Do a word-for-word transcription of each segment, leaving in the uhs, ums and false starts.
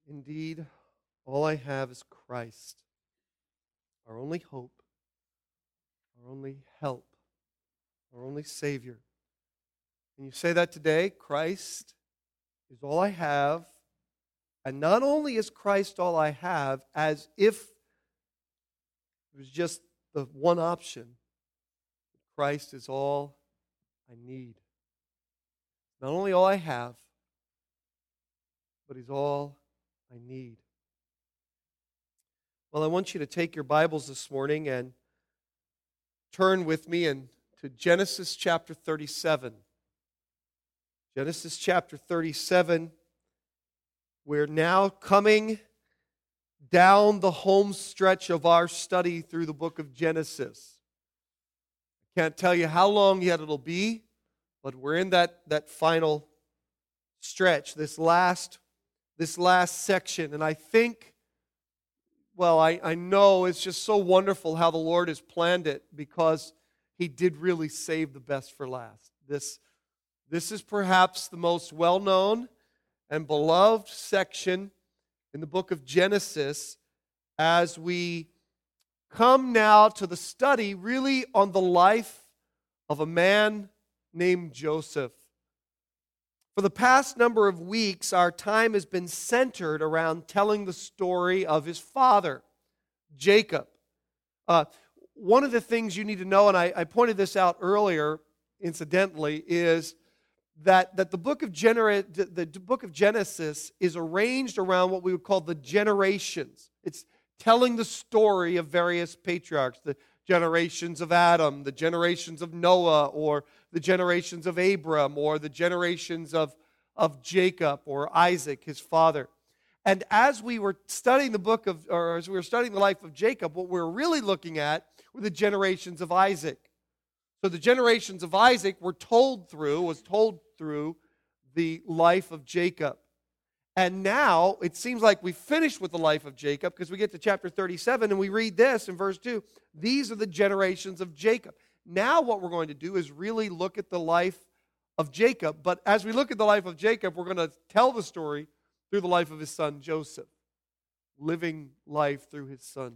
Indeed, all I have is Christ, our only hope, our only help, our only Savior. Can you say that today? Christ is all I have. And not only is Christ all I have, as if it was just the one option, Christ is all I need. Not only all I have, but He's all I need. Well, I want you to take your Bibles this morning and turn with me in, to Genesis chapter thirty-seven. Genesis chapter thirty-seven. We're now coming down the home stretch of our study through the book of Genesis. I can't tell you how long yet it'll be, but we're in that, that final stretch, this last, this last section. And I think, well, I, I know it's just so wonderful how the Lord has planned it, because He did really save the best for last. This, this is perhaps the most well-known and beloved section in the book of Genesis as we come now to the study really on the life of a man named Joseph. For the past number of weeks, our time has been centered around telling the story of his father, Jacob. Uh, one of the things you need to know, and I, I pointed this out earlier, incidentally, is that, that the book of Gener- the book of Genesis is arranged around what we would call the generations. It's telling the story of various patriarchs, the generations of Adam, the generations of Noah, or the generations of Abram, or the generations of, of Jacob or Isaac, his father. And as we were studying the book of, or as we were studying the life of Jacob, what we were really looking at were the generations of Isaac. So the generations of Isaac were told through, was told through the life of Jacob. And now it seems like we finished with the life of Jacob, because we get to chapter thirty-seven and we read this in verse two. These are the generations of Jacob. Now what we're going to do is really look at the life of Jacob. But as we look at the life of Jacob, we're going to tell the story through the life of his son Joseph, living life through his son,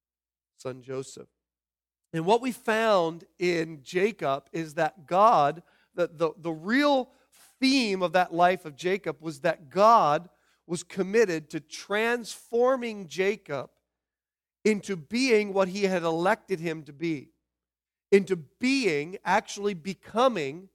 son Joseph. And what we found in Jacob is that God, the, the, the real theme of that life of Jacob was that God was committed to transforming Jacob into being what He had elected him to be, into being, actually becoming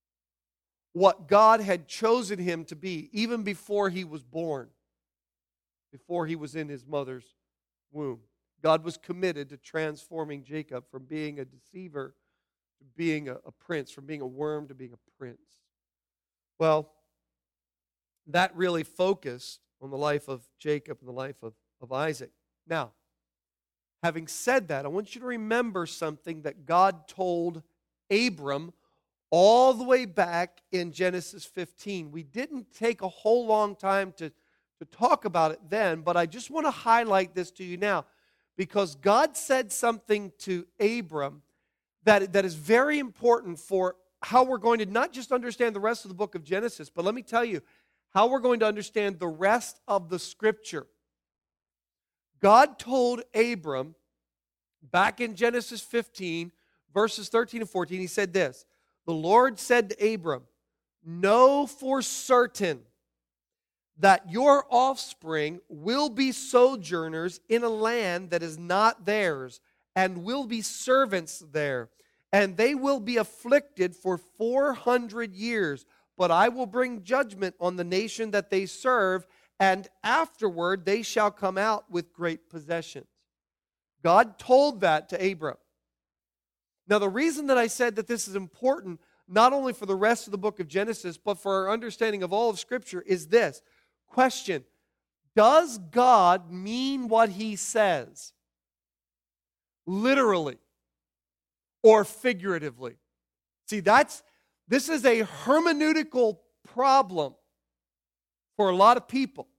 what God had chosen him to be, even before he was born, before he was in his mother's womb. God was committed to transforming Jacob from being a deceiver to being a, a prince, from being a worm to being a prince. Well, that really focused on the life of Jacob and the life of, of Isaac. Now, having said that, I want you to remember something that God told Abram all the way back in Genesis fifteen. We didn't take a whole long time to, to talk about it then, but I just want to highlight this to you now, because God said something to Abram that, that is very important for how we're going to not just understand the rest of the book of Genesis, but let me tell you how we're going to understand the rest of the Scripture. God told Abram back in Genesis fifteen, verses thirteen and fourteen, He said this, "The Lord said to Abram, know for certain that your offspring will be sojourners in a land that is not theirs, and will be servants there. And they will be afflicted for four hundred years. But I will bring judgment on the nation that they serve, and afterward they shall come out with great possessions." God told that to Abram. Now, the reason that I said that this is important, not only for the rest of the book of Genesis, but for our understanding of all of Scripture, is this. Question: does God mean what He says? Literally or figuratively? See, that's this is a hermeneutical problem for a lot of people.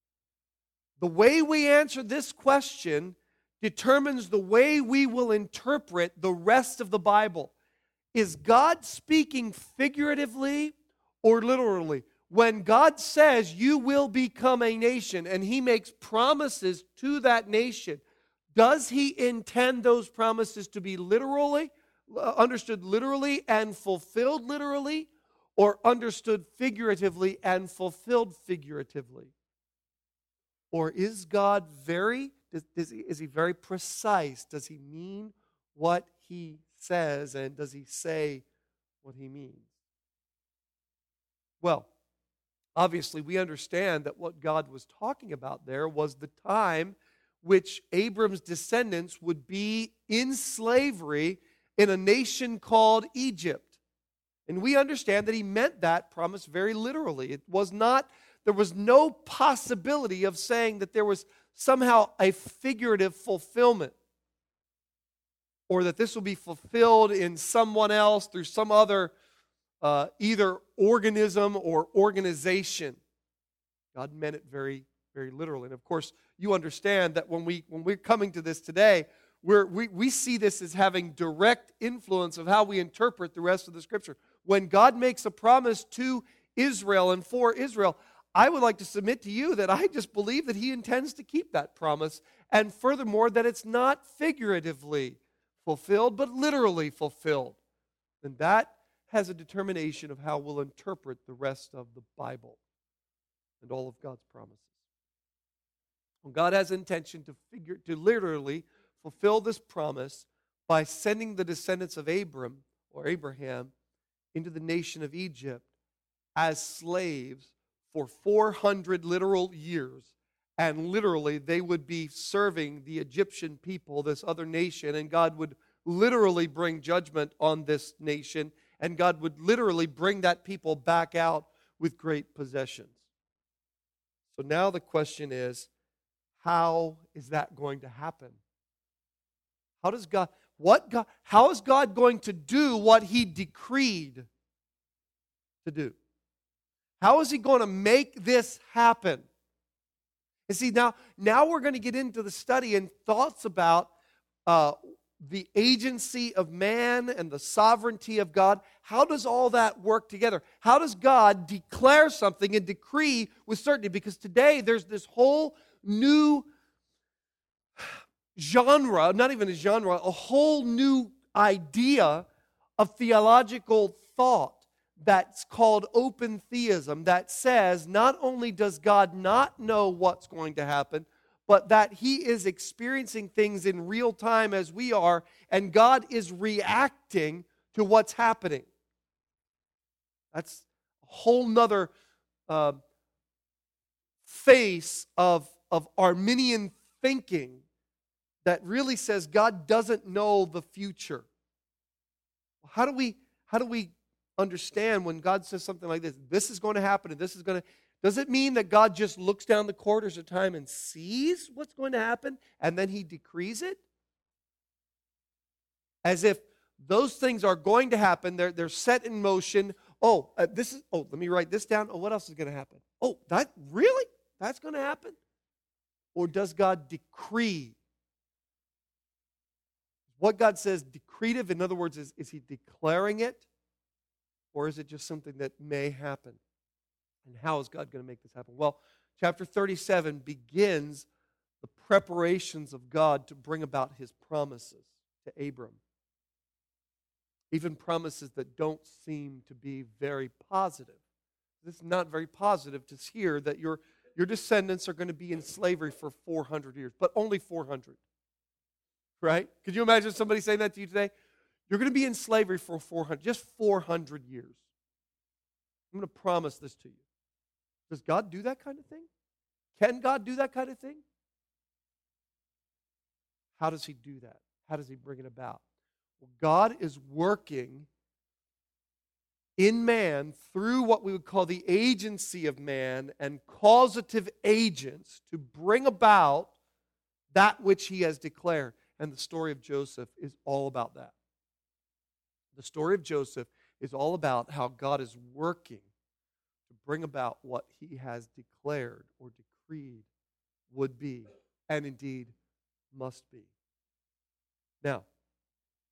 The way we answer this question determines the way we will interpret the rest of the Bible. Is God speaking figuratively or literally? when God says you will become a nation and he makes promises to that nation, does he intend those promises to be literally, uh, understood literally and fulfilled literally, or understood figuratively and fulfilled figuratively? Or is God very, does, does he, is he very precise? Does he mean what he says, and does he say what he means? Well, obviously we understand that what God was talking about there was the time which Abram's descendants would be in slavery in a nation called Egypt. And we understand that he meant that promise very literally. It was not, there was no possibility of saying that there was somehow a figurative fulfillment, or that this will be fulfilled in someone else through some other uh, either organism or organization. God meant it very, very literally. And of course, you understand that when, we, when we're coming to this today, we're, we, we see this as having direct influence of how we interpret the rest of the Scripture. When God makes a promise to Israel and for Israel, I would like to submit to you that I just believe that he intends to keep that promise, and furthermore, that it's not figuratively fulfilled, but literally fulfilled. And that has a determination of how we'll interpret the rest of the Bible and all of God's promises. Well, God has intention to figure, to literally fulfill this promise by sending the descendants of Abram or Abraham into the nation of Egypt as slaves for four hundred literal years. And literally, they would be serving the Egyptian people, this other nation, and God would literally bring judgment on this nation, and God would literally bring that people back out with great possessions. So now the question is, how is that going to happen? How does God, what God, how is God going to do what he decreed to do? How is he going to make this happen? And see, now, now we're going to get into the study and thoughts about uh, the agency of man and the sovereignty of God. How does all that work together? How does God declare something and decree with certainty? Because today there's this whole new genre, not even a genre, a whole new idea of theological thought that's called open theism, that says not only does God not know what's going to happen, but that he is experiencing things in real time as we are, and God is reacting to what's happening. That's a whole nother uh, face of, of Arminian thinking that really says God doesn't know the future. How do we, how do we understand when God says something like this? This is going to happen and this is going to... Does it mean that God just looks down the corridors of time and sees what's going to happen and then he decrees it? As if those things are going to happen, they're, they're set in motion. Oh, uh, this is, oh, let me write this down. Oh, what else is going to happen? Oh, that, really? That's going to happen? Or does God decree? What God says decretive, in other words, is, is he declaring it? Or is it just something that may happen? And how is God going to make this happen? Well, chapter thirty-seven begins the preparations of God to bring about his promises to Abram. Even promises that don't seem to be very positive. It's not very positive to hear that your, your descendants are going to be in slavery for four hundred years, but only four hundred. Right? Could you imagine somebody saying that to you today? You're going to be in slavery for four hundred, just four hundred years. I'm going to promise this to you. Does God do that kind of thing? Can God do that kind of thing? How does he do that? How does he bring it about? Well, God is working in man through what we would call the agency of man and causative agents to bring about that which he has declared. And the story of Joseph is all about that. The story of Joseph is all about how God is working to bring about what he has declared or decreed would be, and indeed must be. Now,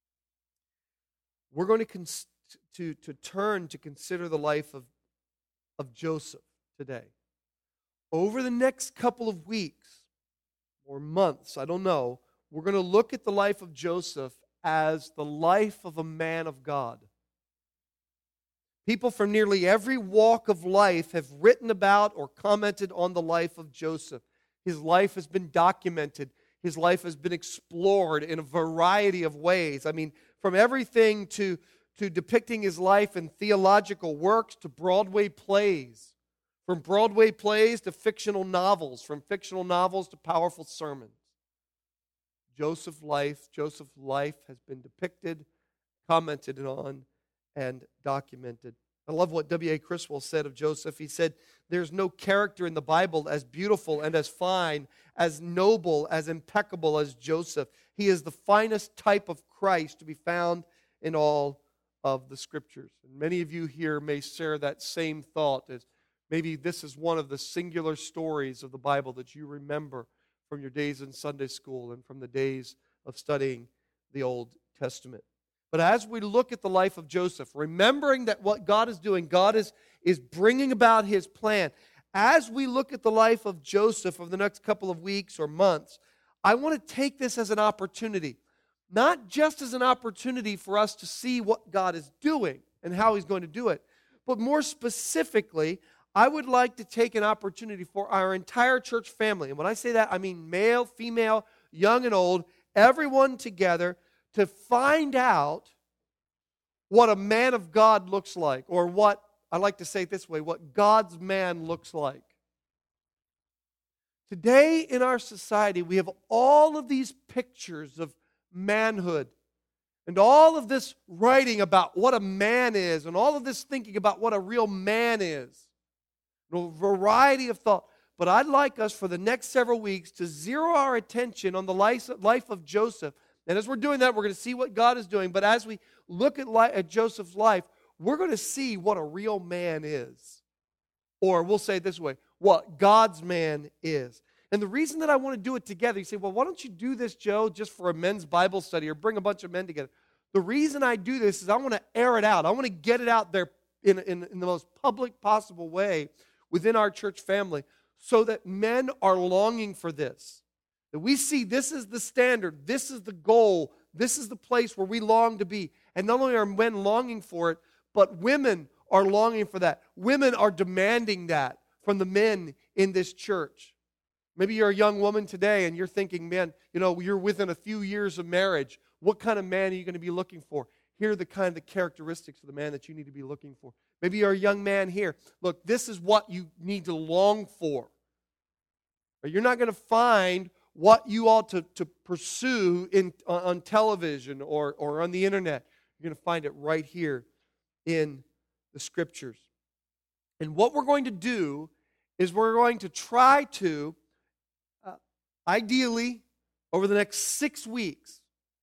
we're going to, cons- to, to turn to consider the life of of Joseph today. Over the next couple of weeks or months, I don't know, we're going to look at the life of Joseph as the life of a man of God. People from nearly every walk of life have written about or commented on the life of Joseph. His life has been documented. His life has been explored in a variety of ways. I mean, from everything to, to depicting his life in theological works to Broadway plays. From Broadway plays to fictional novels. From fictional novels to powerful sermons. Joseph's life, Joseph's life has been depicted, commented on, and documented. I love what W A Criswell said of Joseph. He said, "There's no character in the Bible as beautiful and as fine, as noble, as impeccable as Joseph. He is the finest type of Christ to be found in all of the Scriptures." And many of you here may share that same thought, as maybe this is one of the singular stories of the Bible that you remember from your days in Sunday school and from the days of studying the Old Testament. But as we look at the life of Joseph, remembering that what God is doing, God is, is bringing about His plan. As we look at the life of Joseph over the next couple of weeks or months, I want to take this as an opportunity. Not just as an opportunity for us to see what God is doing and how He's going to do it, but more specifically, I would like to take an opportunity for our entire church family. And when I say that, I mean male, female, young and old, everyone together, to find out what a man of God looks like, or what, I like to say it this way, what God's man looks like. Today in our society, we have all of these pictures of manhood, and all of this writing about what a man is, and all of this thinking about what a real man is. A variety of thought. But I'd like us for the next several weeks to zero our attention on the life of Joseph. And as we're doing that, we're going to see what God is doing. But as we look at, li- at Joseph's life, we're going to see what a real man is. Or we'll say it this way, what God's man is. And the reason that I want to do it together, you say, well, why don't you do this, Joe, just for a men's Bible study or bring a bunch of men together? The reason I do this is I want to air it out. I want to get it out there in, in, in the most public possible way within our church family, so that men are longing for this. That we see this is the standard, this is the goal, this is the place where we long to be. And not only are men longing for it, but women are longing for that. Women are demanding that from the men in this church. Maybe you're a young woman today and you're thinking, man, you know, you're within a few years of marriage. What kind of man are you going to be looking for? Here are the kind of the characteristics of the man that you need to be looking for. Maybe you're a young man here. Look, this is what you need to long for. But you're not going to find what you ought to, to pursue in, on television or, or on the internet. You're going to find it right here in the Scriptures. And what we're going to do is we're going to try to, uh, ideally, over the next six weeks,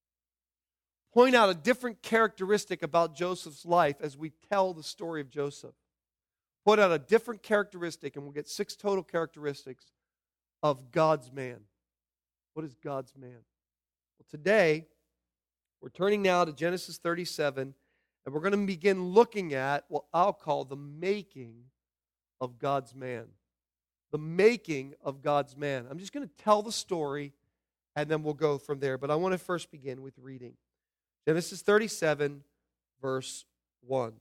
point out a different characteristic about Joseph's life as we tell the story of Joseph. Point out a different characteristic, and we'll get six total characteristics of God's man. What is God's man? Well, today, we're turning now to Genesis thirty-seven, and we're going to begin looking at what I'll call the making of God's man. The making of God's man. I'm just going to tell the story, and then we'll go from there. But I want to first begin with reading. Genesis thirty-seven, verse one.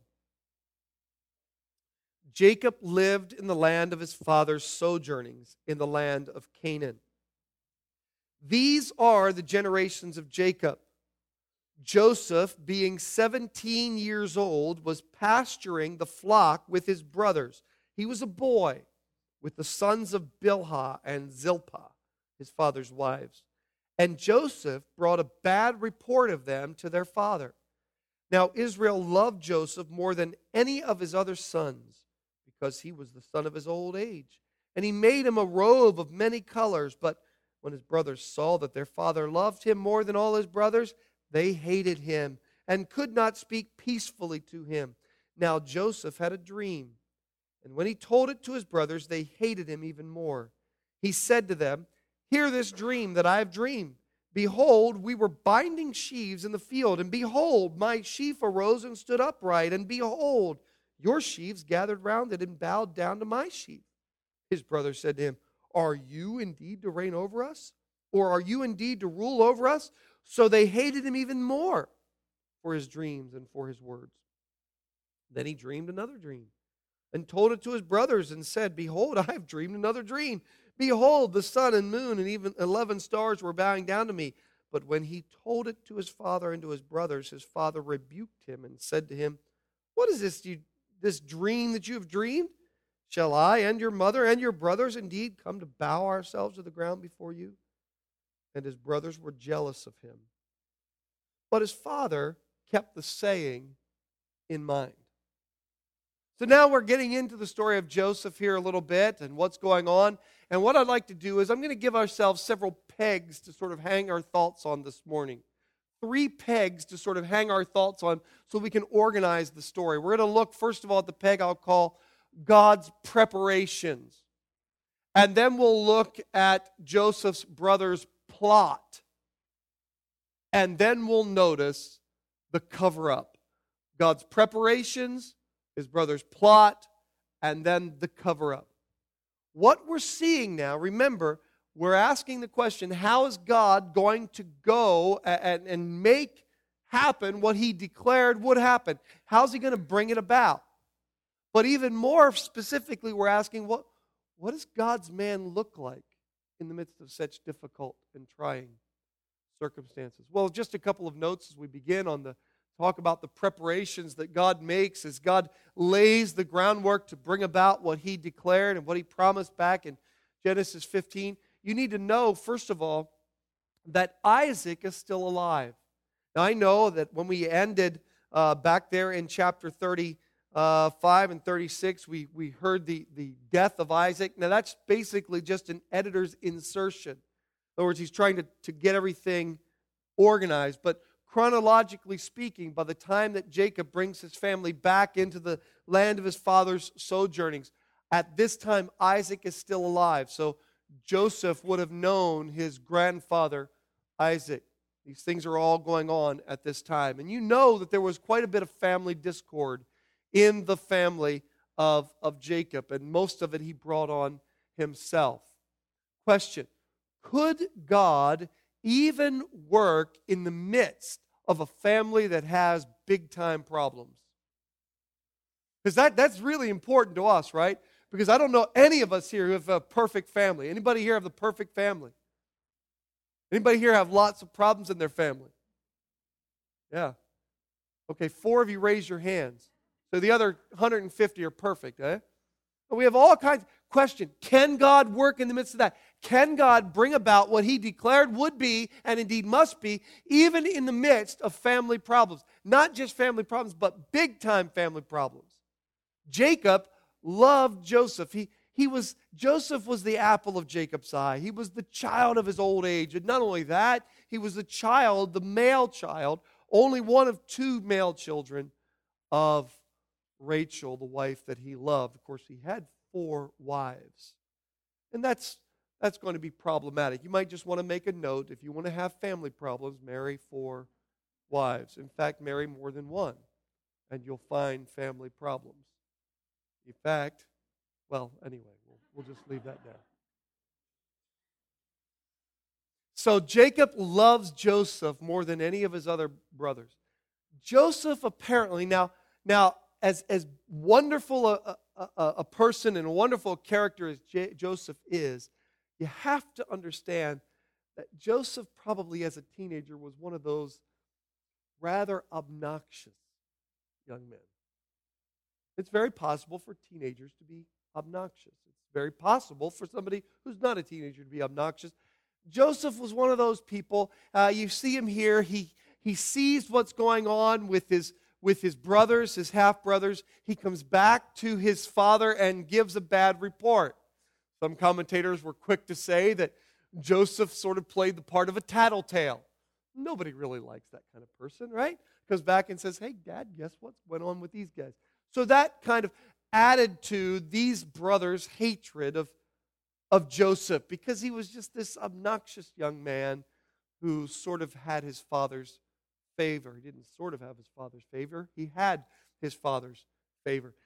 Jacob lived in the land of his father's sojournings, in the land of Canaan. These are the generations of Jacob. Joseph, being seventeen years old, was pasturing the flock with his brothers. He was a boy with the sons of Bilhah and Zilpah, his father's wives. And Joseph brought a bad report of them to their father. Now Israel loved Joseph more than any of his other sons, because he was the son of his old age. And he made him a robe of many colors. But when his brothers saw that their father loved him more than all his brothers, they hated him and could not speak peacefully to him. Now Joseph had a dream, and when he told it to his brothers, they hated him even more. He said to them, "Hear this dream that I have dreamed. Behold, we were binding sheaves in the field, and behold, my sheaf arose and stood upright, and behold, your sheaves gathered round it and bowed down to my sheaf. His brother said to him, are you indeed to reign over us? Or are you indeed to rule over us? So they hated him even more for his dreams and for his words. Then he dreamed another dream and told it to his brothers and said, behold, I have dreamed another dream. Behold, the sun and moon and even eleven stars were bowing down to me. But when he told it to his father and to his brothers, his father rebuked him and said to him, what is this, you, this dream that you have dreamed? Shall I and your mother and your brothers indeed come to bow ourselves to the ground before you? And his brothers were jealous of him. But his father kept the saying in mind. So now we're getting into the story of Joseph here a little bit and what's going on. And what I'd like to do is I'm going to give ourselves several pegs to sort of hang our thoughts on this morning. Three pegs to sort of hang our thoughts on so we can organize the story. We're going to look, first of all, at the peg I'll call God's preparations. And then we'll look at Joseph's brother's plot. And then we'll notice the cover-up. God's preparations, his brother's plot, and then the cover-up. What we're seeing now, remember, we're asking the question, how is God going to go and, and make happen what he declared would happen? How's he going to bring it about? But even more specifically, we're asking, what, what does God's man look like in the midst of such difficult and trying circumstances? Well, just a couple of notes as we begin on the talk about the preparations that God makes as God lays the groundwork to bring about what he declared and what he promised back in Genesis fifteen. You need to know, first of all, that Isaac is still alive. Now, I know that when we ended uh, back there in chapter thirty-five and thirty-six, we, we heard the, the death of Isaac. Now, that's basically just an editor's insertion. In other words, he's trying to, to get everything organized. But chronologically speaking, by the time that Jacob brings his family back into the land of his father's sojournings, at this time, Isaac is still alive. So Joseph would have known his grandfather, Isaac. These things are all going on at this time. And you know that there was quite a bit of family discord in the family of, of Jacob, and most of it he brought on himself. Question, could God even work in the midst of a family that has big-time problems? Because that, that's really important to us, right? Because I don't know any of us here who have a perfect family. Anybody here have the perfect family? Anybody here have lots of problems in their family? Yeah. Okay, four of you raise your hands. So the other one hundred fifty are perfect, eh? But we have all kinds. Question, can God work in the midst of that? Can God bring about what he declared would be, and indeed must be, even in the midst of family problems? Not just family problems, but big-time family problems. Jacob loved Joseph. He, he was, Joseph was the apple of Jacob's eye. He was the child of his old age. And not only that, he was the child, the male child, only one of two male children of Rachel, the wife that he loved. Of course, he had four wives. And that's, that's going to be problematic. You might just want to make a note. If you want to have family problems, marry four wives. In fact, marry more than one, and you'll find family problems. In fact, well, anyway, we'll, we'll just leave that there. So Jacob loves Joseph more than any of his other brothers. Joseph apparently, now, now as, as wonderful a, a, a person and a wonderful character as J- Joseph is, you have to understand that Joseph probably as a teenager was one of those rather obnoxious young men. It's very possible for teenagers to be obnoxious. It's very possible for somebody who's not a teenager to be obnoxious. Joseph was one of those people. Uh, you see him here. He he sees what's going on with his with his brothers, his half-brothers. He comes back to his father and gives a bad report. Some commentators were quick to say that Joseph sort of played the part of a tattletale. Nobody really likes that kind of person, right? Goes back and says, hey, Dad, guess what went on with these guys? So that kind of added to these brothers' hatred of, of Joseph, because he was just this obnoxious young man who sort of had his father's favor. He didn't sort of have his father's favor. He had his father's favor.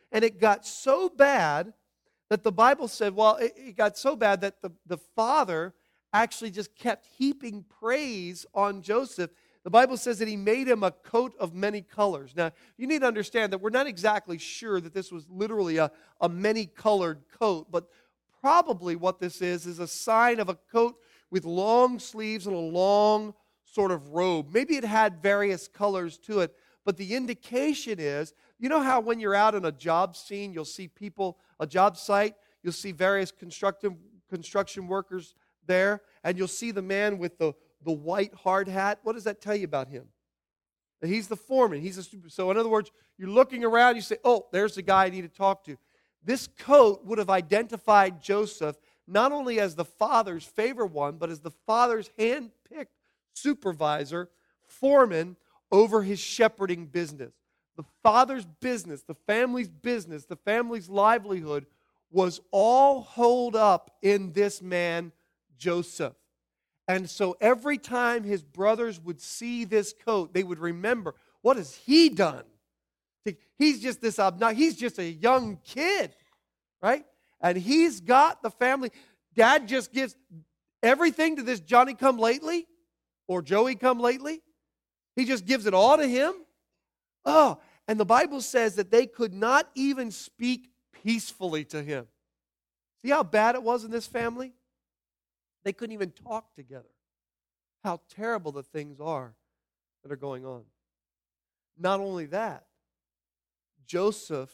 And it got so bad that the Bible said, well, it, it got so bad that the, the father actually just kept heaping praise on Joseph. The Bible says that he made him a coat of many colors. Now, you need to understand that we're not exactly sure that this was literally a, a many-colored coat, but probably what this is is a sign of a coat with long sleeves and a long sort of robe. Maybe it had various colors to it, but the indication is, you know how when you're out on a job scene, you'll see people, a job site, you'll see various construction construction workers there, and you'll see the man with the, the white hard hat. What does that tell you about him? That he's the foreman. He's a super. So in other words, you're looking around, you say, oh, there's the guy I need to talk to. This coat would have identified Joseph not only as the father's favorite one, but as the father's hand-picked supervisor, foreman over his shepherding business. The father's business, the family's business, the family's livelihood was all holed up in this man, Joseph. And so every time his brothers would see this coat, they would remember, what has he done? He's just this obnoxious, he's just a young kid, right? And he's got the family. Dad just gives everything to this Johnny-come-lately or Joey-come-lately. He just gives it all to him. Oh, and the Bible says that they could not even speak peacefully to him. See how bad it was in this family? They couldn't even talk together. How terrible the things are that are going on. Not only that, Joseph,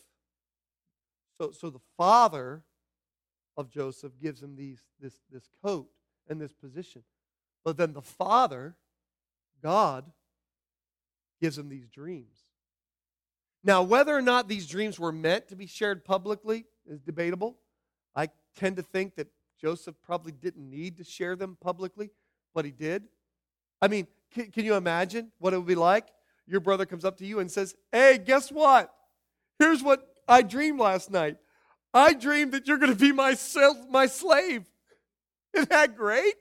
so, so the father of Joseph gives him these, this, this coat and this position. But then the father, God, gives him these dreams. Now, whether or not these dreams were meant to be shared publicly is debatable. I tend to think that Joseph probably didn't need to share them publicly, but he did. I mean, can, can you imagine what it would be like? Your brother comes up to you and says, hey, guess what? Here's what I dreamed last night. I dreamed that you're going to be my, my slave. Isn't that great?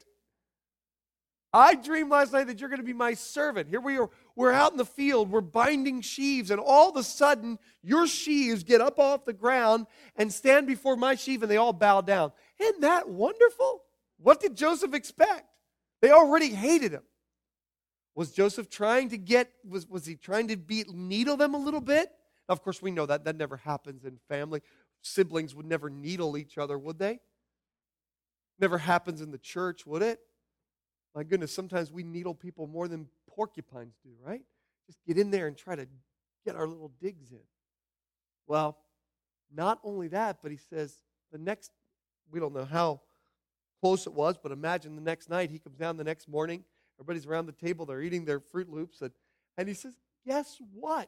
I dreamed last night that you're going to be my servant. Here we are. We're out in the field. We're binding sheaves. And all of a sudden, your sheaves get up off the ground and stand before my sheaf, and they all bow down. Isn't that wonderful? What did Joseph expect? They already hated him. Was Joseph trying to get, was, was he trying to be, needle them a little bit? Now, of course, we know that. That never happens in family. Siblings would never needle each other, would they? Never happens in the church, would it? My goodness, sometimes we needle people more than porcupines do, right? Just get in there and try to get our little digs in. Well, not only that, but he says the next, we don't know how close it was, but imagine the next night, he comes down the next morning, everybody's around the table, they're eating their Fruit Loops, and, and he says, guess what?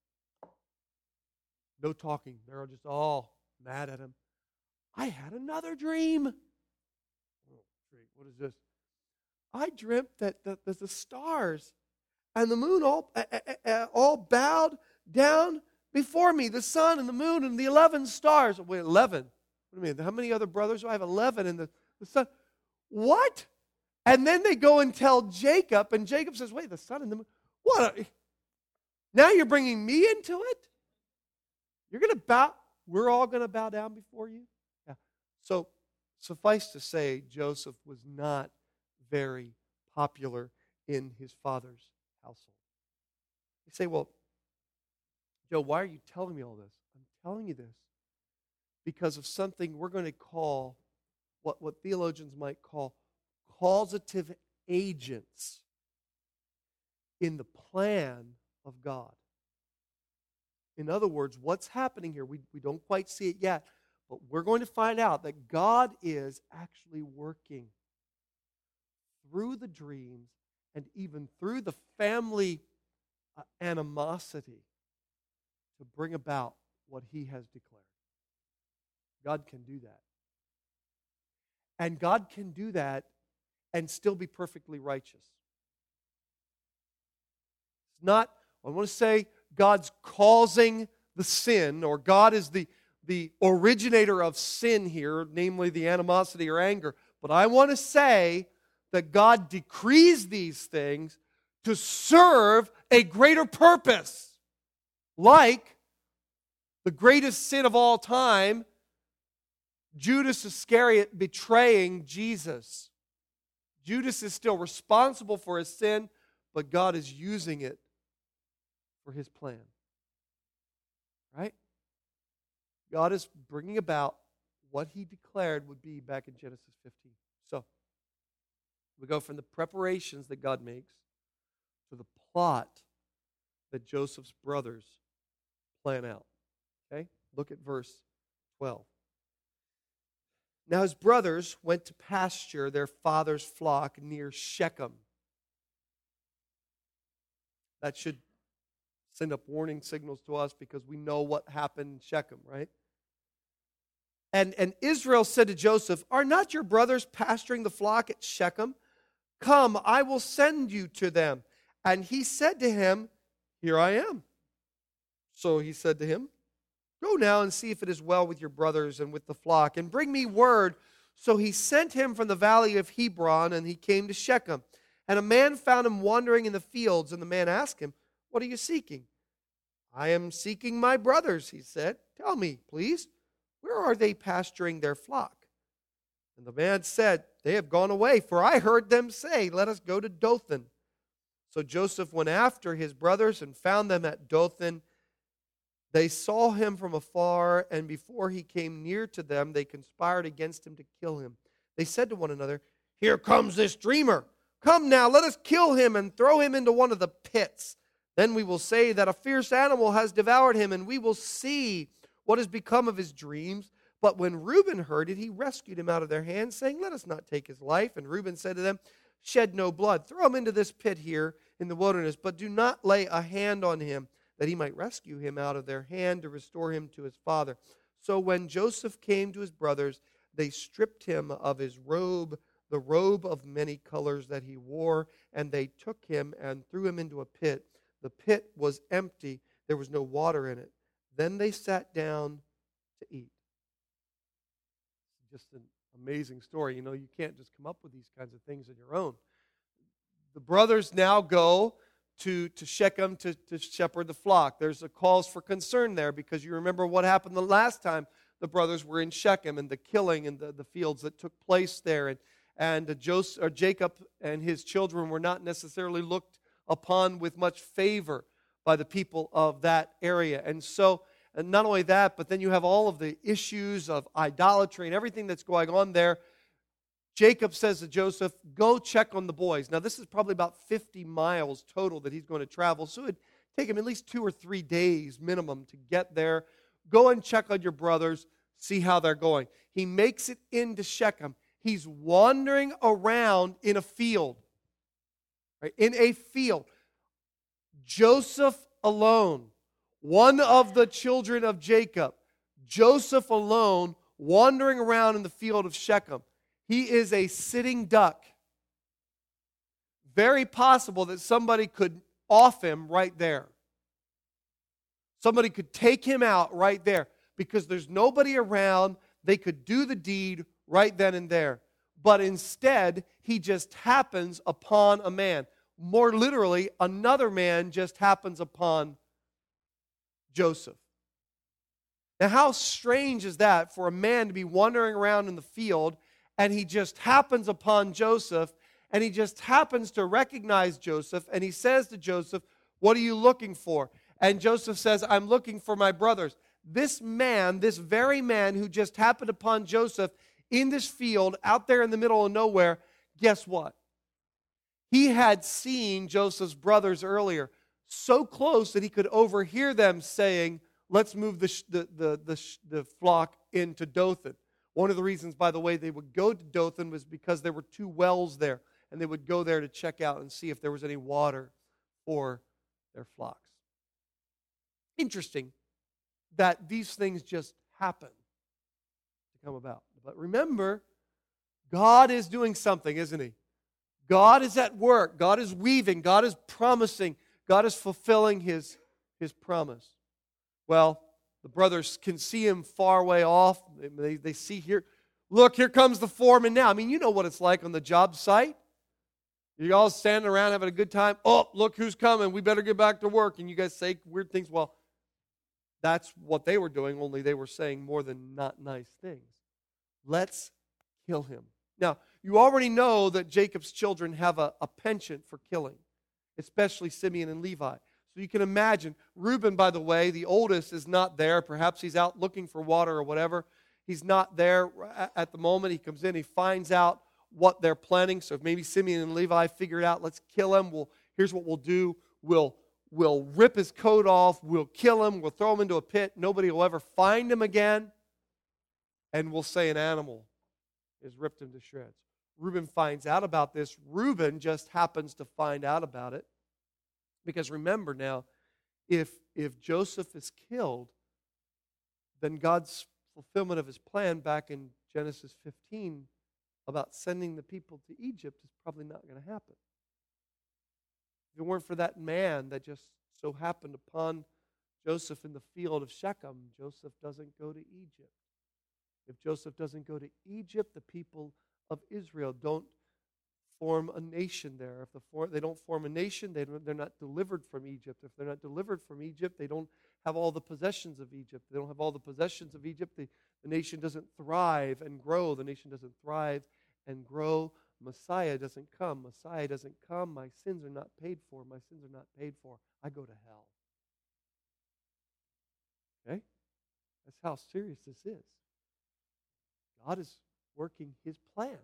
No talking. They're just all mad at him. I had another dream. Oh, great. What is this? I dreamt that the, the, the stars and the moon all, uh, uh, uh, all bowed down before me. The sun and the moon and the eleven stars. Wait, eleven? What do you mean? How many other brothers do I have? eleven and the, the sun. What? And then they go and tell Jacob, and Jacob says, wait, the sun and the moon. What? A, now you're bringing me into it? You're going to bow? We're all going to bow down before you? Yeah. So suffice to say, Joseph was not very popular in his father's household. You say, well, Joe, why are you telling me all this? I'm telling you this because of something we're going to call, what, what theologians might call causative agents in the plan of God. In other words, what's happening here, we, we don't quite see it yet, but we're going to find out that God is actually working through the dreams and even through the family uh, animosity to bring about what he has declared. God can do that. And God can do that and still be perfectly righteous. It's not, I want to say God's causing the sin, or God is the, the originator of sin here, namely the animosity or anger. But I want to say that God decrees these things to serve a greater purpose, like The greatest sin of all time, Judas Iscariot betraying Jesus. Judas is still responsible for his sin, but God is using it for his plan. Right? God is bringing about what he declared would be back in Genesis fifteen. So, we go from the preparations that God makes to the plot that Joseph's brothers plan out. Okay? Look at verse twelve. Now his brothers went to pasture their father's flock near Shechem. That should send up warning signals to us because we know what happened in Shechem, right? And, and Israel said to Joseph, "Are not your brothers pasturing the flock at Shechem? Come, I will send you to them." And he said to him, "Here I am." So he said to him, "Go now and see if it is well with your brothers and with the flock, and bring me word." So he sent him from the valley of Hebron, and he came to Shechem. And a man found him wandering in the fields, and the man asked him, "What are you seeking?" "I am seeking my brothers," he said. "Tell me, please, where are they pasturing their flock?" And the man said, "They have gone away, for I heard them say, 'Let us go to Dothan.'" So Joseph went after his brothers and found them at Dothan. They saw him from afar, and before he came near to them, they conspired against him to kill him. They said to one another, "Here comes this dreamer. Come now, let us kill him and throw him into one of the pits. Then we will say that a fierce animal has devoured him, and we will see what has become of his dreams." But when Reuben heard it, he rescued him out of their hands, saying, "Let us not take his life." And Reuben said to them, "Shed no blood. Throw him into this pit here in the wilderness, but do not lay a hand on him, that he might rescue him out of their hand to restore him to his father." So when Joseph came to his brothers, they stripped him of his robe, the robe of many colors that he wore, and they took him and threw him into a pit. The pit was empty. There was no water in it. Then they sat down to eat. Just an amazing story. You know, you can't just come up with these kinds of things on your own. The brothers now go to, to Shechem to, to shepherd the flock. There's a cause for concern there because you remember what happened the last time the brothers were in Shechem and the killing and the, the fields that took place there. And, and Joseph, or Jacob and his children were not necessarily looked upon with much favor by the people of that area. And so, and not only that, but then you have all of the issues of idolatry and everything that's going on there. Jacob says to Joseph, "Go check on the boys." Now, this is probably about fifty miles total that he's going to travel, so it would take him at least two or three days minimum to get there. Go and check on your brothers, see how they're going. He makes it into Shechem. He's wandering around in a field, right? In a field. Joseph alone, one of the children of Jacob, Joseph alone, wandering around in the field of Shechem. He is a sitting duck. Very possible that somebody could off him right there. Somebody could take him out right there because there's nobody around. They could do the deed right then and there. But instead, he just happens upon a man. More literally, another man just happens upon Joseph. Now, how strange is that for a man to be wandering around in the field and he just happens upon Joseph, and he just happens to recognize Joseph, and he says to Joseph, "What are you looking for?" And Joseph says, "I'm looking for my brothers." This man, this very man who just happened upon Joseph in this field out there in the middle of nowhere, guess what? He had seen Joseph's brothers earlier, so close that he could overhear them saying, "Let's move the, the, the, the, the flock into Dothan." One of the reasons, by the way, they would go to Dothan was because there were two wells there, and they would go there to check out and see if there was any water for their flocks. Interesting that these things just happen to come about. But remember, God is doing something, isn't He? God is at work. God is weaving. God is promising. God is fulfilling His, His promise. Well, the brothers can see him far away off. They, they see here, look, here comes the foreman now. I mean, you know what it's like on the job site. You're all standing around having a good time. Oh, look who's coming. We better get back to work. And you guys say weird things. Well, That's what they were doing, only they were saying more than not nice things. Let's kill him. Now, you already know that Jacob's children have a, a penchant for killing, especially Simeon and Levi. So you can imagine, Reuben, by the way, the oldest, is not there. Perhaps he's out looking for water or whatever. He's not there at the moment. He comes in, he finds out what they're planning. So if maybe Simeon and Levi figure it out, let's kill him. We'll, here's what we'll do. We'll, we'll rip his coat off. We'll kill him. We'll throw him into a pit. Nobody will ever find him again. And we'll say an animal has ripped him to shreds. Reuben finds out about this. Reuben just happens to find out about it. Because remember now, if, if Joseph is killed, then God's fulfillment of his plan back in Genesis fifteen about sending the people to Egypt is probably not going to happen. If it weren't for that man that just so happened upon Joseph in the field of Shechem, Joseph doesn't go to Egypt. If Joseph doesn't go to Egypt, the people of Israel don't form a nation there. If the for, they don't form a nation, they don't, they're not delivered from Egypt. If they're not delivered from Egypt, they don't have all the possessions of Egypt. They don't have all the possessions of Egypt. The, the nation doesn't thrive and grow. The nation doesn't thrive and grow. Messiah doesn't come. Messiah doesn't come. My sins are not paid for. My sins are not paid for. I go to hell. Okay? That's how serious this is. God is working his plan.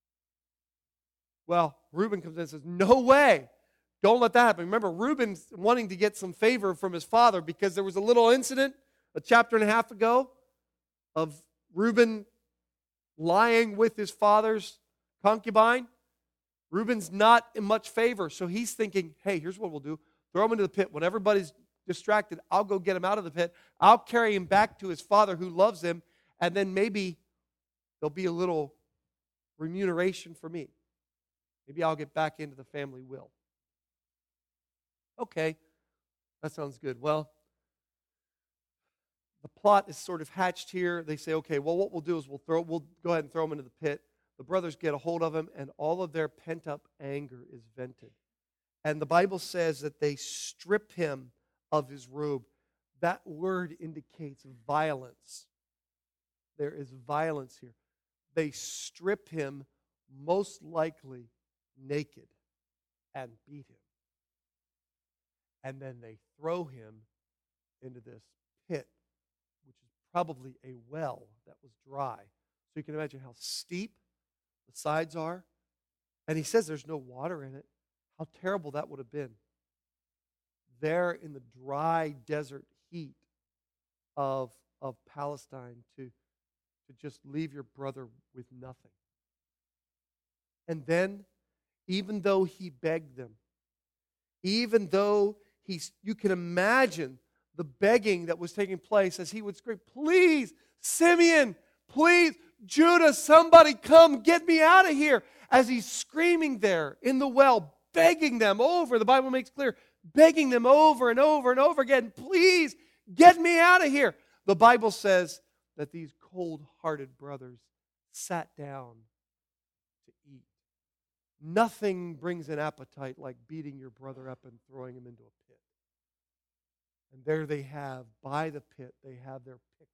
Well, Reuben comes in and says, no way. Don't let that happen. Remember, Reuben's wanting to get some favor from his father because there was a little incident a chapter and a half ago of Reuben lying with his father's concubine. Reuben's not in much favor, so he's thinking, hey, here's what we'll do. Throw him into the pit. When everybody's distracted, I'll go get him out of the pit. I'll carry him back to his father who loves him, and then maybe there'll be a little remuneration for me. Maybe I'll get back into the family will. Okay, that sounds good. Well, the plot is sort of hatched here. They say, okay, well, what we'll do is we'll throw, we'll go ahead and throw him into the pit. The brothers get a hold of him, and all of their pent-up anger is vented. And the Bible says that they strip him of his robe. That word indicates violence. There is violence here. They strip him, most likely naked, and beat him. And then they throw him into this pit, which is probably a well that was dry. So you can imagine how steep the sides are. And he says there's no water in it. How terrible that would have been. There in the dry desert heat of, of Palestine to, to just leave your brother with nothing. And then, even though he begged them, even though he's, you can imagine the begging that was taking place as he would scream, please, Simeon, please, Judah, somebody come get me out of here. As he's screaming there in the well, begging them over, the Bible makes clear, begging them over and over and over again, please, get me out of here. The Bible says that these cold-hearted brothers sat down to eat. Nothing brings an appetite like beating your brother up and throwing him into a pit. And there they have, by the pit, they have their picnic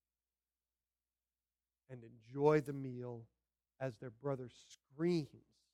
and enjoy the meal as their brother screams,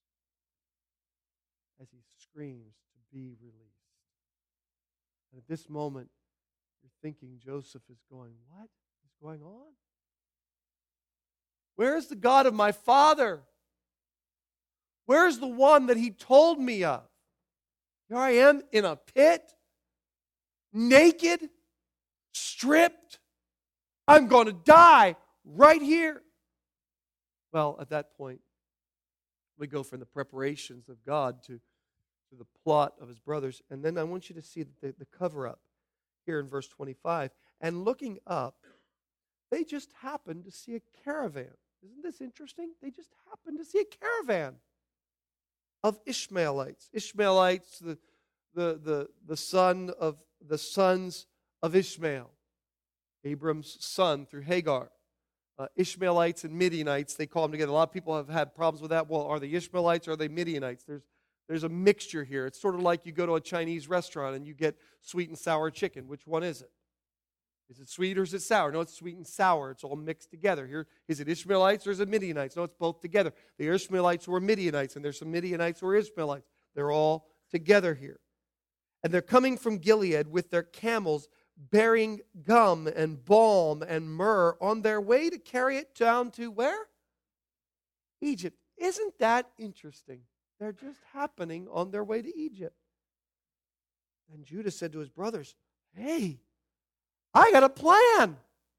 as he screams to be released. And at this moment, you're thinking Joseph is going, what is going on? Where is the God of my father? Where's the one that he told me of? Here I am in a pit, naked, stripped. I'm going to die right here. Well, at that point, we go from the preparations of God to, to the plot of his brothers. And then I want you to see the, the cover-up here in verse twenty-five. And looking up, they just happened to see a caravan. Isn't this interesting? They just happened to see a caravan of Ishmaelites. Ishmaelites, the, the, the, the son of the sons of Ishmael, Abram's son through Hagar. Uh, Ishmaelites and Midianites, they call them together. A lot of people have had problems with that. Well, are they Ishmaelites or are they Midianites? There's, there's a mixture here. It's sort of like you go to a Chinese restaurant and you get sweet and sour chicken. Which one is it? Is it sweet or is it sour? No, it's sweet and sour. It's all mixed together. Here, is it Ishmaelites or is it Midianites? No, it's both together. The Ishmaelites were Midianites, and there's some Midianites who are Ishmaelites. They're all together here. And they're coming from Gilead with their camels, bearing gum and balm and myrrh on their way to carry it down to where? Egypt. Isn't that interesting? They're just happening on their way to Egypt. And Judah said to his brothers, hey, I got a plan.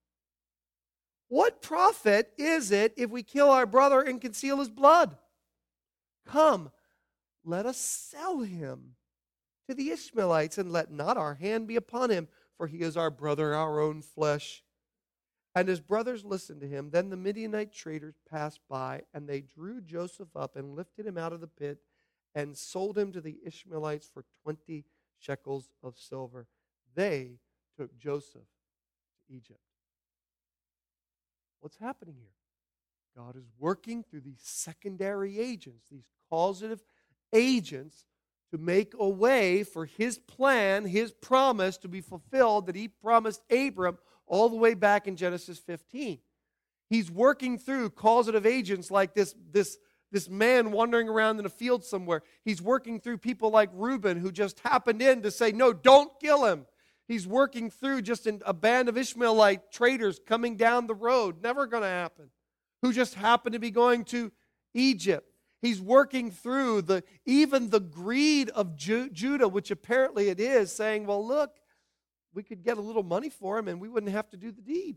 What profit is it if we kill our brother and conceal his blood? Come, let us sell him to the Ishmaelites, and let not our hand be upon him, for he is our brother, our own flesh. And his brothers listened to him. Then the Midianite traders passed by, and they drew Joseph up and lifted him out of the pit and sold him to the Ishmaelites for twenty shekels of silver. They took Joseph to Egypt. What's happening here? God is working through these secondary agents, these causative agents, to make a way for his plan, his promise to be fulfilled that he promised Abram all the way back in Genesis fifteen. He's working through causative agents like this, this, this man wandering around in a field somewhere. He's working through people like Reuben, who just happened in to say, no, don't kill him. He's working through just a band of Ishmaelite traders coming down the road. Never going to happen. Who just happened to be going to Egypt. He's working through the even the greed of Ju- Judah, which apparently it is, saying, well, look, we could get a little money for him and we wouldn't have to do the deed.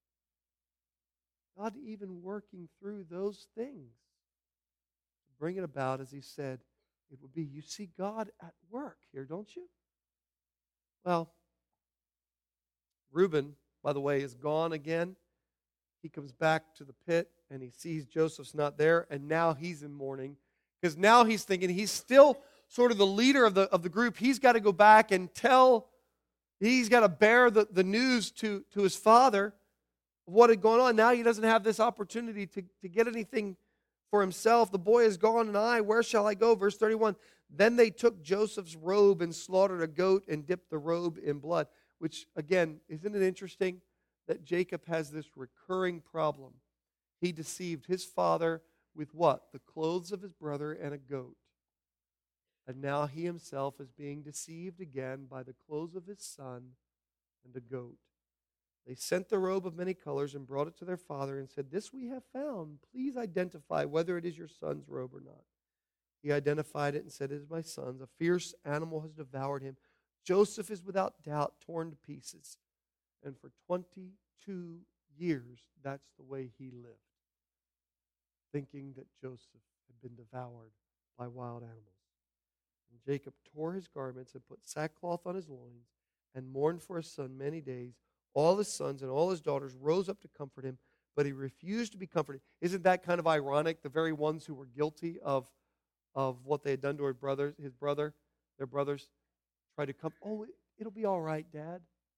God even working through those things to bring it about, as he said, it would be. You see God at work here, don't you? Well, Reuben, by the way, is gone again. He comes back to the pit and he sees Joseph's not there, and now he's in mourning because now he's thinking he's still sort of the leader of the, of the group. He's got to go back and tell, he's got to bear the, the news to, to his father of what had gone on. Now he doesn't have this opportunity to, to get anything for himself. The boy is gone, and I, where shall I go? Verse thirty-one, then they took Joseph's robe and slaughtered a goat and dipped the robe in blood. Which, again, isn't it interesting that Jacob has this recurring problem? He deceived his father with what? The clothes of his brother and a goat. And now he himself is being deceived again by the clothes of his son and a goat. They sent the robe of many colors and brought it to their father and said, this we have found. Please identify whether it is your son's robe or not. He identified it and said, it is my son's. A fierce animal has devoured him. Joseph is without doubt torn to pieces. And for twenty-two years, that's the way he lived, thinking that Joseph had been devoured by wild animals. And Jacob tore his garments and put sackcloth on his loins and mourned for his son many days. All his sons and all his daughters rose up to comfort him, but he refused to be comforted. Isn't that kind of ironic? The very ones who were guilty of, of what they had done to his brother, his brother, their brothers, tried to come, oh, it'll be all right, Dad.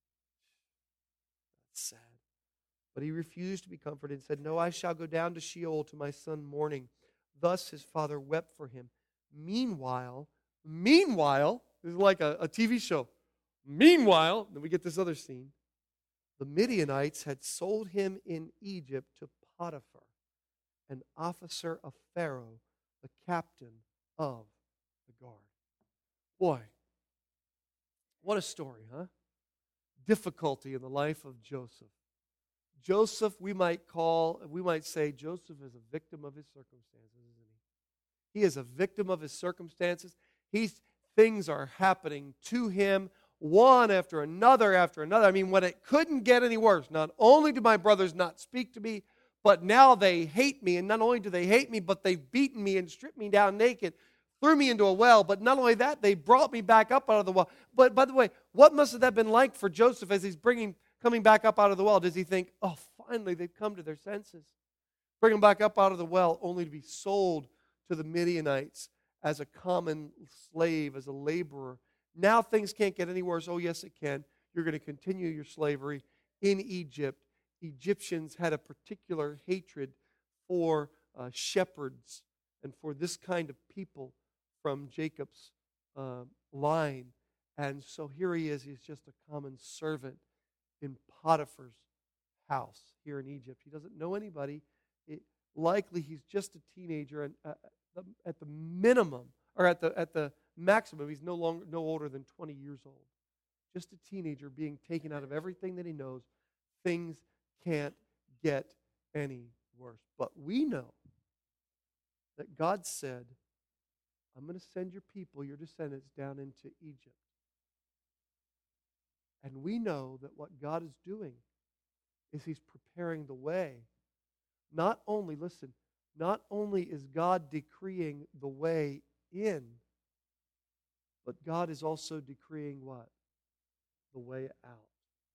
That's sad. But he refused to be comforted and said, no, I shall go down to Sheol to my son mourning. Thus his father wept for him. Meanwhile, meanwhile, this is like a, a T V show. Meanwhile, then we get this other scene. The Midianites had sold him in Egypt to Potiphar, an officer of Pharaoh, the captain of the guard. Boy, what a story, huh? Difficulty in the life of Joseph. Joseph, we might call, we might say, Joseph is a victim of his circumstances, isn't he? He is a victim of his circumstances. He's, things are happening to him, one after another after another. I mean, when it couldn't get any worse, not only do my brothers not speak to me, but now they hate me. And not only do they hate me, but they've beaten me and stripped me down naked, threw me into a well. But not only that, they brought me back up out of the well. But by the way, what must have that been like for Joseph as he's bringing, coming back up out of the well? Does he think, oh, finally they've come to their senses? Bring him back up out of the well only to be sold to the Midianites as a common slave, as a laborer. Now things can't get any worse. Oh, yes, it can. You're going to continue your slavery in Egypt. Egyptians had a particular hatred for uh, shepherds and for this kind of people from Jacob's uh, line. And so here he is. He's just a common servant in Potiphar's house here in Egypt. He doesn't know anybody. It, likely he's just a teenager, and uh, the, at the minimum, or at the at the maximum, he's no longer no older than twenty years old. Just a teenager being taken out of everything that he knows. Things can't get any worse. But we know that God said, I'm going to send your people, your descendants, down into Egypt. And we know that what God is doing is He's preparing the way. Not only, listen, not only is God decreeing the way in, but God is also decreeing what? The way out.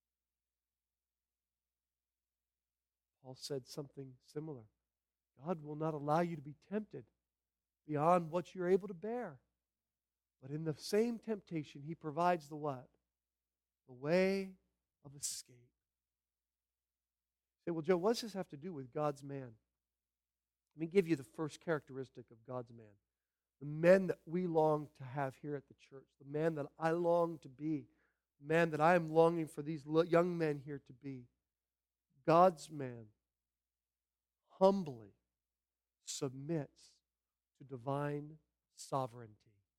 Paul said something similar. God will not allow you to be tempted beyond what you're able to bear. But in the same temptation, He provides the what? The way of escape. You say, well, Joe, what does this have to do with God's man? Let me give you the first characteristic of God's man. The men that we long to have here at the church. The man that I long to be. The man that I am longing for these young men here to be. God's man humbly submits to divine sovereignty.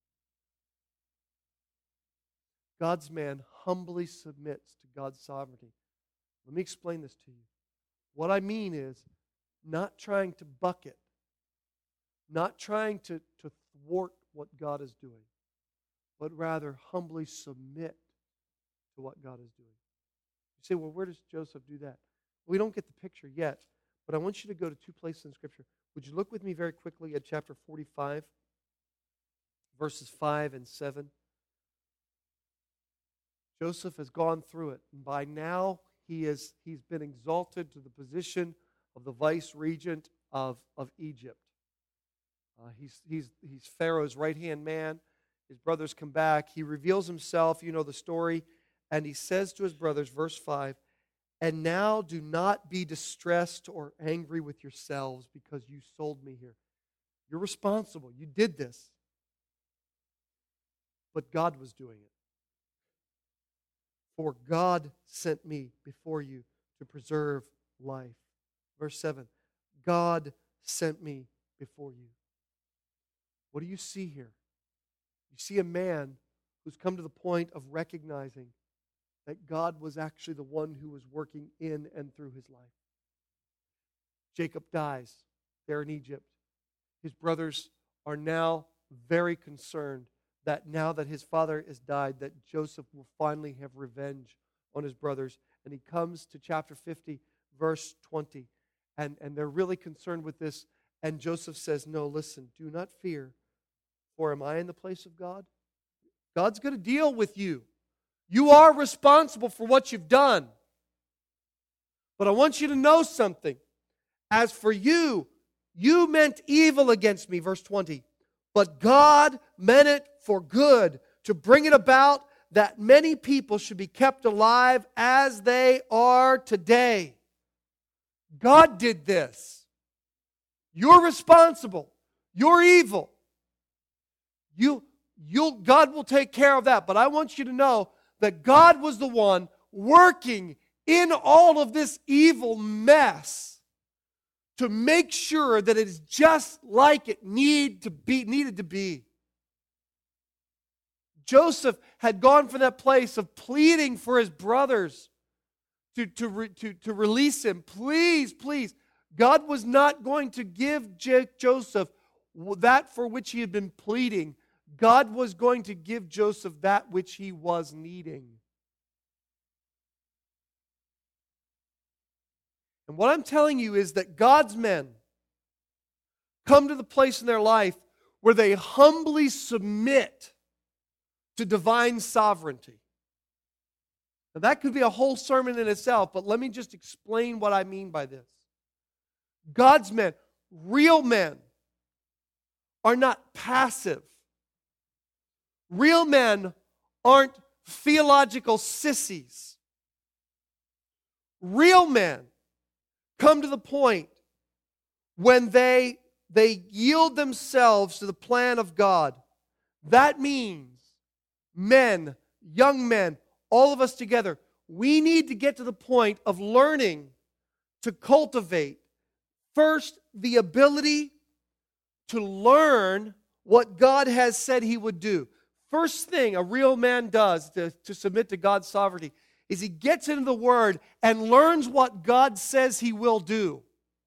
God's man humbly submits to God's sovereignty. Let me explain this to you. What I mean is not trying to bucket, not trying to, to thwart what God is doing, but rather humbly submit to what God is doing. You say, well, where does Joseph do that? We don't get the picture yet, but I want you to go to two places in Scripture. Would you look with me very quickly at chapter forty-five, verses five and seven? Joseph has gone through it, and by now he is, he's been exalted to the position of the vice regent of, of Egypt. Uh, he's, he's, he's Pharaoh's right-hand man. His brothers come back. He reveals himself, you know the story, and he says to his brothers, verse five, and now do not be distressed or angry with yourselves because you sold me here. You're responsible. You did this. But God was doing it. For God sent me before you to preserve life. Verse seven, God sent me before you. What do you see here? You see a man who's come to the point of recognizing that God was actually the one who was working in and through his life. Jacob dies there in Egypt. His brothers are now very concerned that now that his father has died, that Joseph will finally have revenge on his brothers. And he comes to chapter fifty, verse twenty. And, and they're really concerned with this. And Joseph says, no, listen, do not fear. For am I in the place of God? God's going to deal with you. You are responsible for what you've done. But I want you to know something. As for you, you meant evil against me, verse twenty. But God meant it for good, to bring it about that many people should be kept alive as they are today. God did this. You're responsible. You're evil. You, you'll, God will take care of that. But I want you to know that God was the one working in all of this evil mess to make sure that it is just like it need to be, needed to be. Joseph had gone from that place of pleading for his brothers to, to, re, to, to release him. Please, please. God was not going to give J- Joseph that for which he had been pleading. God was going to give Joseph that which he was needing. And what I'm telling you is that God's men come to the place in their life where they humbly submit to divine sovereignty. Now that could be a whole sermon in itself, but let me just explain what I mean by this. God's men, real men, are not passive. Real men aren't theological sissies. Real men come to the point when they, they yield themselves to the plan of God. That means men, young men, all of us together, we need to get to the point of learning to cultivate, first, the ability to learn what God has said He would do. First thing a real man does to, to submit to God's sovereignty is he gets into the Word and learns what God says He will do.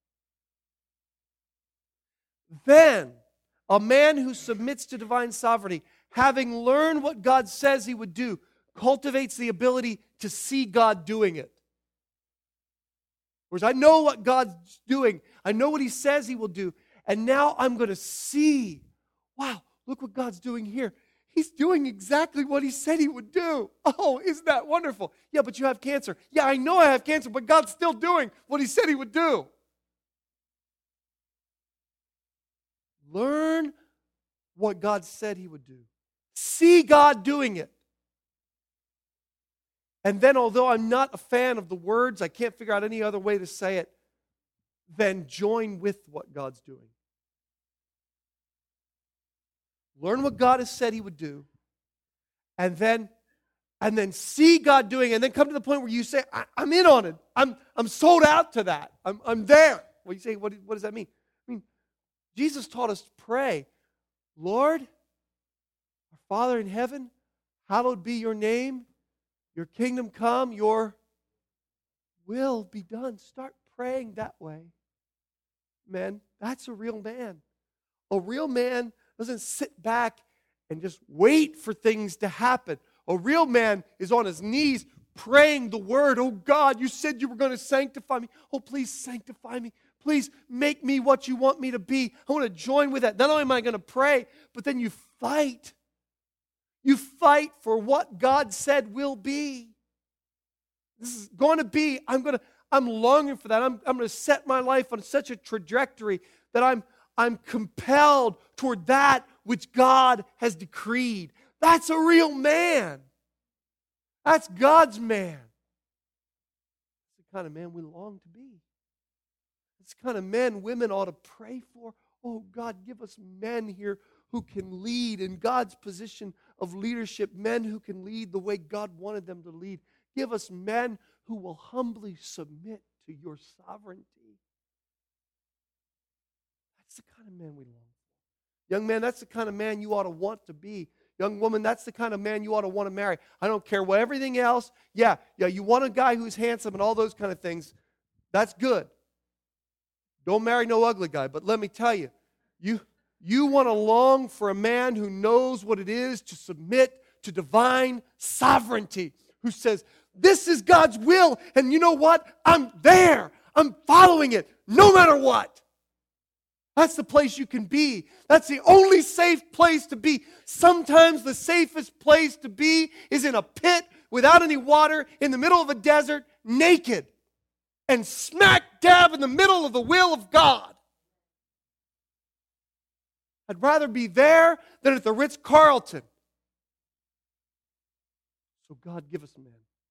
Then, a man who submits to divine sovereignty, having learned what God says He would do, cultivates the ability to see God doing it. Whereas I know what God's doing, I know what He says He will do, and now I'm going to see, wow, look what God's doing here. He's doing exactly what He said He would do. Oh, isn't that wonderful? Yeah, but you have cancer. Yeah, I know I have cancer, but God's still doing what He said He would do. Learn what God said He would do. See God doing it. And then, although I'm not a fan of the words, I can't figure out any other way to say it, then join with what God's doing. Learn what God has said He would do, and then, and then see God doing it, and then come to the point where you say, I, I'm in on it. I'm, I'm sold out to that. I'm, I'm there. Well, you say, what, what does that mean? I mean, Jesus taught us to pray, Lord, our Father in heaven, hallowed be your name. Your kingdom come, your will be done. Start praying that way. Man, that's a real man. A real man doesn't sit back and just wait for things to happen. A real man is on his knees praying the word. Oh God, you said you were going to sanctify me. Oh, please sanctify me. Please make me what you want me to be. I want to join with that. Not only am I going to pray, but then you fight. You fight for what God said will be. This is going to be, I'm going to, I'm longing for that. I'm, I'm going to set my life on such a trajectory that I'm, I'm compelled toward that which God has decreed. That's a real man. That's God's man. That's the kind of man we long to be. That's the kind of men women ought to pray for. Oh God, give us men here who can lead in God's position of leadership, men who can lead the way God wanted them to lead. Give us men who will humbly submit to your sovereignty. That's the kind of man we long for. Young man, that's the kind of man you ought to want to be. Young woman, that's the kind of man you ought to want to marry. I don't care what everything else. Yeah, yeah, you want a guy who's handsome and all those kind of things. That's good. Don't marry no ugly guy. But let me tell you, you, you want to long for a man who knows what it is to submit to divine sovereignty, who says, this is God's will, and you know what? I'm there. I'm following it, no matter what. That's the place you can be. That's the only safe place to be. Sometimes the safest place to be is in a pit without any water, in the middle of a desert, naked, and smack dab in the middle of the will of God. I'd rather be there than at the Ritz-Carlton. So God, give us men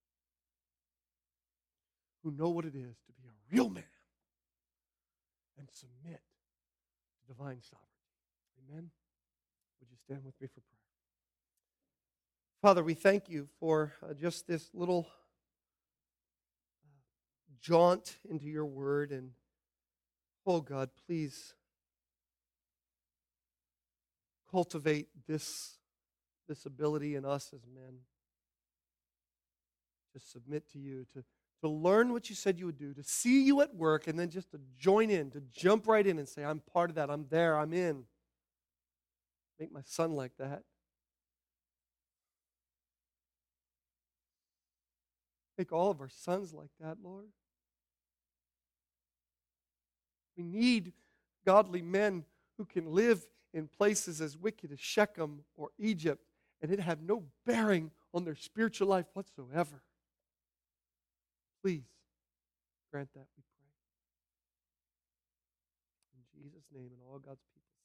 who know what it is to be a real man and submit to divine sovereignty. Amen? Would you stand with me for prayer? Father, we thank you for uh, just this little uh, jaunt into your word. And, oh God, please cultivate this, this ability in us as men to submit to you, to to learn what you said you would do, to see you at work, and then just to join in, to jump right in and say, I'm part of that, I'm there, I'm in. Make my son like that. Make all of our sons like that, Lord. We need godly men who can live in places as wicked as Shechem or Egypt, and it have no bearing on their spiritual life whatsoever. Please grant that, we pray. In Jesus' name, and all God's people.